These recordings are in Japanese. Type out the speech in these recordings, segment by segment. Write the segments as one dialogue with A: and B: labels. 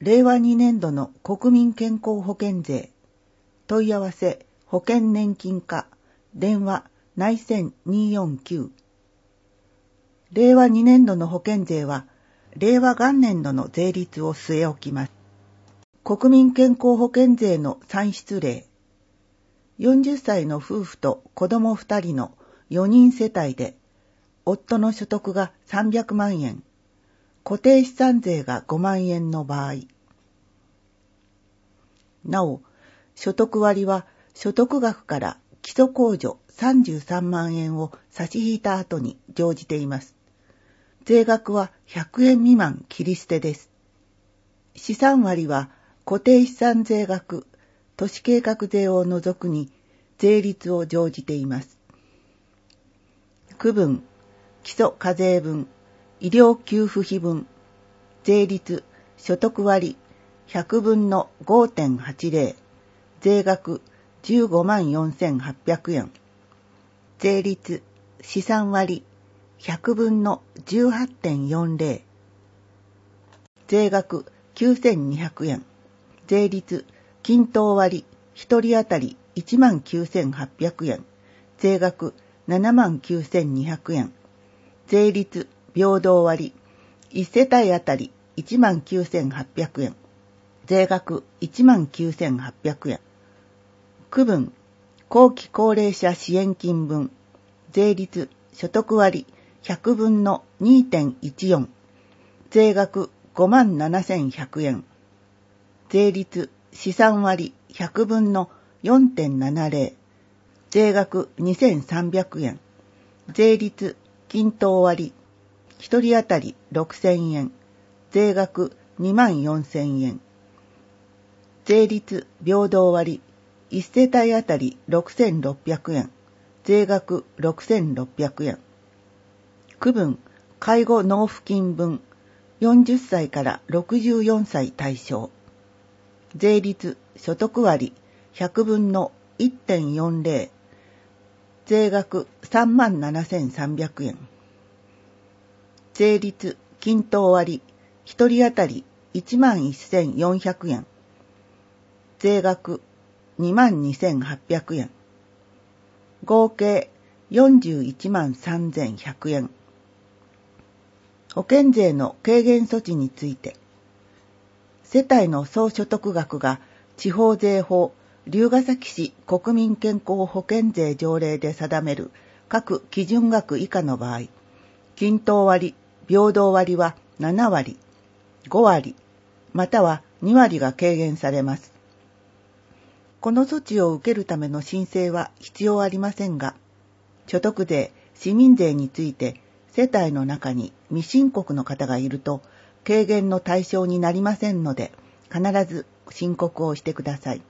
A: 令和2年度の国民健康保険税、問い合わせ保険年金課、電話内線249。令和2年度の保険税は、令和元年度の税率を据え置きます。国民健康保険税の算出例。40歳の夫婦と子供2人の4人世帯で、夫の所得が300万円、固定資産税が5万円の場合。なお、所得割は所得額から基礎控除33万円を差し引いた後に乗じています。税額は100円未満切り捨てです。資産割は固定資産税額、都市計画税を除くに税率を乗じています。区分、基礎課税分、医療給付費分、税率、所得割、100分の 5.80、税額15万4800円、税率、資産割、100分の 18.40、税額9200円、税率、均等割、1人当たり1万9800円、税額7万9200円、税率、平等割、1世帯当たり1万9800円、税額1万9800円。区分、後期高齢者支援金分、税率、所得割、100分の 2.14、税額5万7100円、税率、資産割、100分の 4.70、税額2300円、税率、均等割、1人当たり6000円、税額2万4000円、税率平等割、1世帯当たり6600円、税額6600円。区分、介護納付金分、40歳から64歳対象。税率、所得割、100分の 1.40、税額3万7300円。税率、均等割、1人当たり1万1400円。税額2万2800円。合計41万3100円。保険税の軽減措置について、世帯の総所得額が地方税法龍ケ崎市国民健康保険税条例で定める各基準額以下の場合、均等割、平等割は7割、5割、または2割が軽減されます。この措置を受けるための申請は必要ありませんが、所得税、市民税について世帯の中に未申告の方がいると軽減の対象になりませんので、必ず申告をしてください。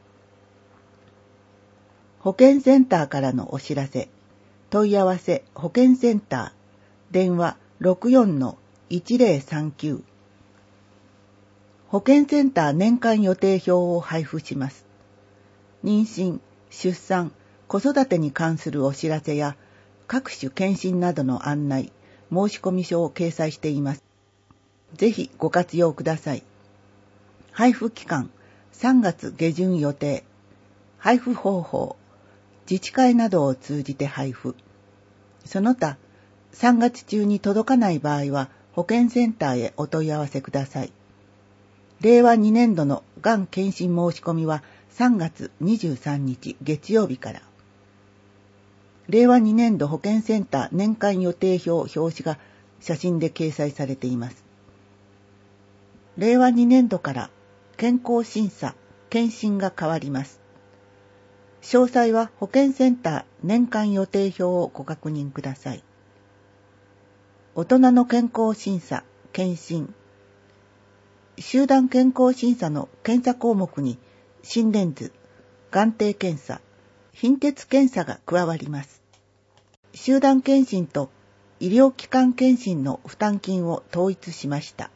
A: 保健センターからのお知らせ、問い合わせ保健センター、電話 64-1039。保健センター年間予定表を配布します。妊娠、出産、子育てに関するお知らせや各種検診などの案内、申込書を掲載しています。ぜひご活用ください。配布期間3月下旬予定。配布方法、自治会などを通じて配布。その他、3月中に届かない場合は保健センターへお問い合わせください。令和2年度のがん検診申し込みは3月23日月曜日から。令和2年度保健センター年間予定表表紙が写真で掲載されています。令和2年度から健康審査、検診が変わります。詳細は保健センター年間予定表をご確認ください。大人の健康審査、検診。集団健康審査の検査項目に心電図、眼底検査、貧血検査が加わります。集団検診と医療機関検診の負担金を統一しました。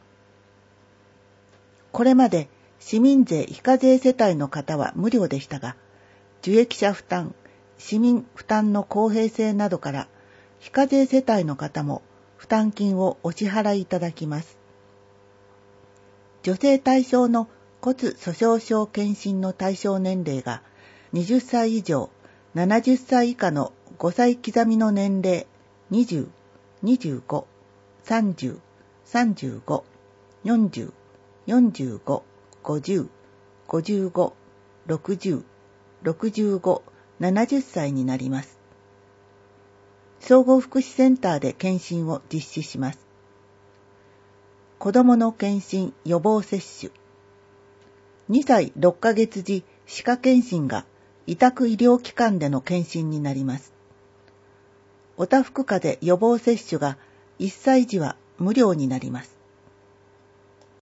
A: これまで市民税非課税世帯の方は無料でしたが、受益者負担、市民負担の公平性などから非課税世帯の方も負担金をお支払いいただきます。 女性対象の骨粗しょう症検診の対象年齢が20歳以上、70歳以下の5歳刻みの年齢20、25、30、35、40、45、50、55、60、65、70歳になります。総合福祉センターで検診を実施します。子どもの検診予防接種。2歳6ヶ月時歯科検診が委託医療機関での検診になります。おたふく風邪予防接種が1歳児は無料になります。